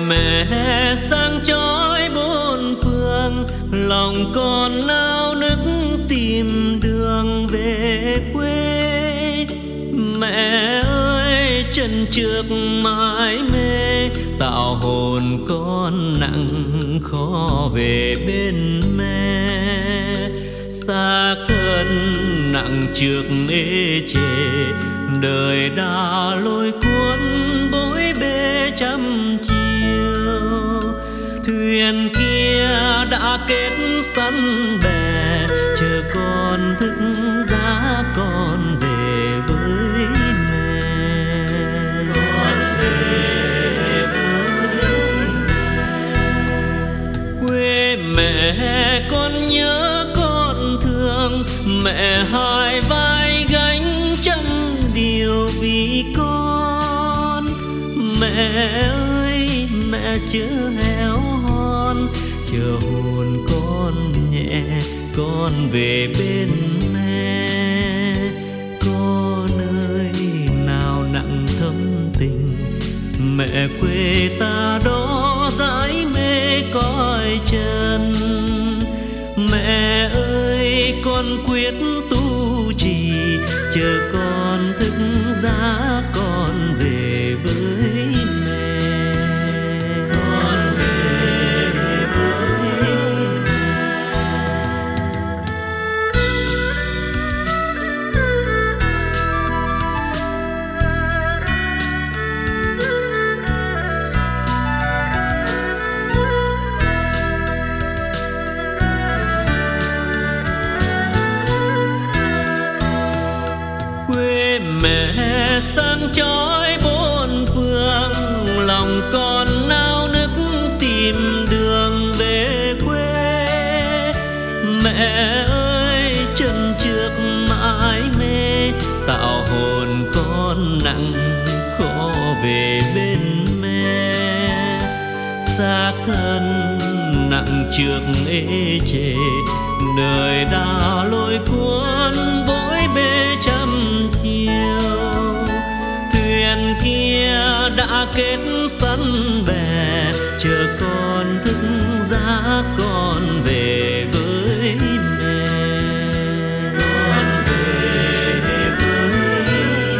mẹ sáng chói bốn phương, lòng con nao nức tìm đường về quê. Mẹ ơi chân trước mãi mê, tạo hồn con nặng khó về bên mẹ. Xác thân nặng trước ê chề, đời đã lôi cuốn bối bê trăm chiều. Thuyền kia đã kết sẵn bè, chờ con thức giá con về với mẹ. Con về với mẹ. Quê mẹ con nhớ con thương, mẹ hai vai gánh trăm điều vì con. Mẹ ơi mẹ chớ héo hon, chờ hồn con nhẹ con về bên mẹ. Con ơi nào nặng thâm tình, mẹ quê ta đó dãi mê cõi trần. Mẹ ơi con quyết tu trì, chờ con thức giá con về với mẹ. Con về với quê mẹ sáng chói bốn phương, lòng con nao nức tìm đường về quê. Mẹ ơi chân trước mãi mê, tạo hồn con nặng khó về bên mẹ. Xác thân nặng trước ê chề, đời đã lôi cuốn bối bê trăm chiều. Thuyền kia đã kết sẵn bè, chờ con thức giá con về với mẹ. Con về với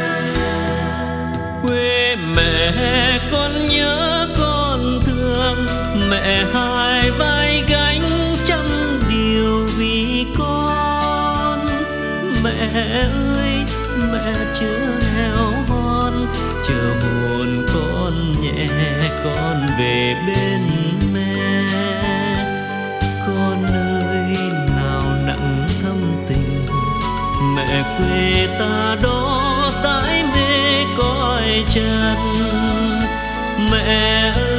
quê mẹ con nhớ con thương, mẹ hai vai gánh trăm điều vì con. Mẹ ơi mẹ chớ héo hon, chờ hồn con nhẹ con về bên mẹ. Con ơi nào nặng thâm tình, mẹ quê ta đó dãi mê cõi trần. Mẹ ơi